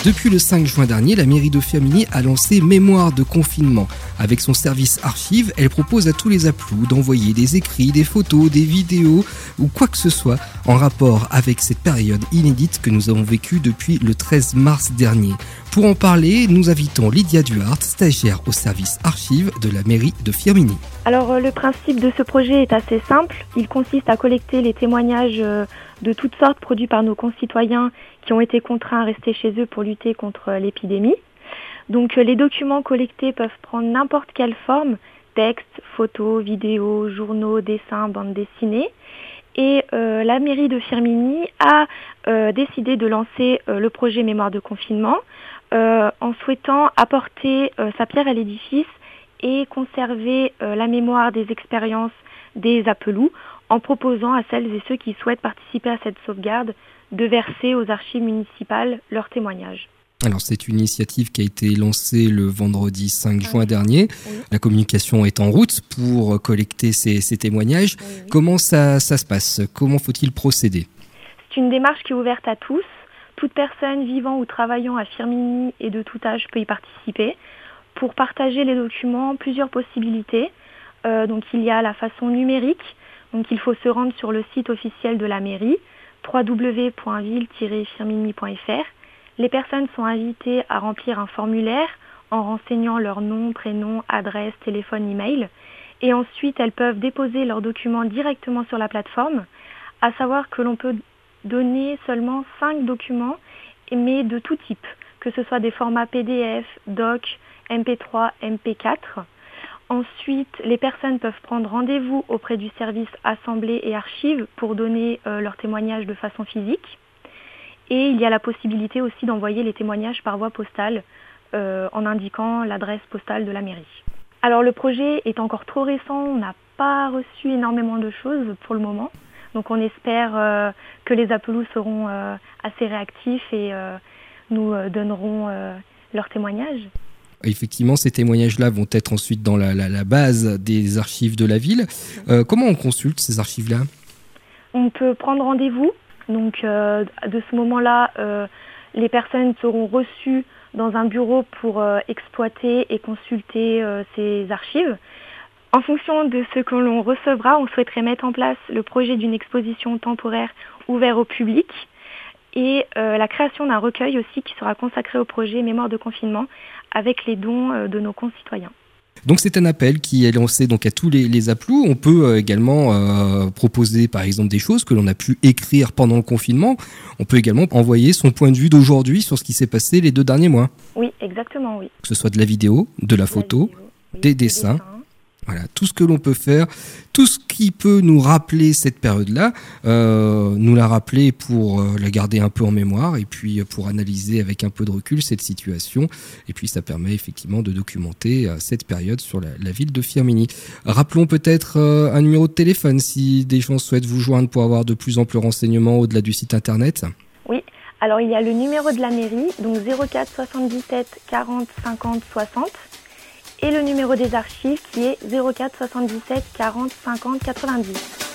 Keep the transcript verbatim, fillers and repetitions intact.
Depuis le cinq juin dernier, la mairie de Firminy a lancé Mémoire de confinement. Avec son service archive, elle propose à tous les Aplous d'envoyer des écrits, des photos, des vidéos ou quoi que ce soit en rapport avec cette période inédite que nous avons vécue depuis le treize mars dernier. Pour en parler, nous invitons Lydia Duhart, stagiaire au service archive de la mairie de Firminy. Alors euh, le principe de ce projet est assez simple. Il consiste à collecter les témoignages euh, de toutes sortes produits par nos concitoyens qui ont été contraints à rester chez eux pour lutter contre euh, l'épidémie. Donc euh, les documents collectés peuvent prendre n'importe quelle forme, texte, photos, vidéos, journaux, dessins, bandes dessinées. Et euh, la mairie de Firminy a euh, décidé de lancer euh, le projet Mémoire de confinement euh, en souhaitant apporter euh, sa pierre à l'édifice et conserver euh, la mémoire des expériences des Aplous en proposant à celles et ceux qui souhaitent participer à cette sauvegarde de verser aux archives municipales leurs témoignages. Alors c'est une initiative qui a été lancée le vendredi cinq juin dernier. Oui. La communication est en route pour collecter ces, ces témoignages. Oui, oui. Comment ça, ça se passe ? Comment faut-il procéder ? C'est une démarche qui est ouverte à tous. Toute personne vivant ou travaillant à Firminy et de tout âge peut y participer. Pour partager les documents, plusieurs possibilités. Euh, donc il y a la façon numérique. Donc il faut se rendre sur le site officiel de la mairie, w w w point ville tiret firminy point f r. Les personnes sont invitées à remplir un formulaire en renseignant leur nom, prénom, adresse, téléphone, email. Et ensuite, elles peuvent déposer leurs documents directement sur la plateforme. À savoir que l'on peut donner seulement cinq documents, mais de tout type, que ce soit des formats P D F, doc, M P trois, M P quatre. Ensuite, les personnes peuvent prendre rendez-vous auprès du service Assemblée et Archives pour donner euh, leurs témoignages de façon physique. Et il y a la possibilité aussi d'envoyer les témoignages par voie postale euh, en indiquant l'adresse postale de la mairie. Alors le projet est encore trop récent, on n'a pas reçu énormément de choses pour le moment. Donc on espère euh, que les Aplous seront euh, assez réactifs et euh, nous euh, donneront euh, leurs témoignages. Effectivement, ces témoignages-là vont être ensuite dans la, la, la base des archives de la ville. Euh, comment on consulte ces archives-là ? On peut prendre rendez-vous. Donc euh, de ce moment-là, euh, les personnes seront reçues dans un bureau pour euh, exploiter et consulter euh, ces archives. En fonction de ce que l'on recevra, on souhaiterait mettre en place le projet d'une exposition temporaire ouverte au public et euh, la création d'un recueil aussi qui sera consacré au projet Mémoire de confinement avec les dons euh, de nos concitoyens. Donc c'est un appel qui est lancé donc à tous les, les Aplous. On peut euh, également euh, proposer par exemple des choses que l'on a pu écrire pendant le confinement. On peut également envoyer son point de vue d'aujourd'hui sur ce qui s'est passé les deux derniers mois. Oui, exactement, oui. Que ce soit de la vidéo, de la photo, la vidéo, oui, des dessins. dessins. Voilà, tout ce que l'on peut faire, tout ce qui peut nous rappeler cette période-là, euh, nous la rappeler pour euh, la garder un peu en mémoire et puis pour analyser avec un peu de recul cette situation. Et puis ça permet effectivement de documenter euh, cette période sur la, la ville de Firminy. Rappelons peut-être euh, un numéro de téléphone si des gens souhaitent vous joindre pour avoir de plus amples renseignements au-delà du site internet. Oui, alors il y a le numéro de la mairie, donc zéro quatre soixante-dix-sept quarante cinquante soixante. Et le numéro des archives qui est zéro quatre soixante-dix-sept quarante cinquante quatre-vingt-dix.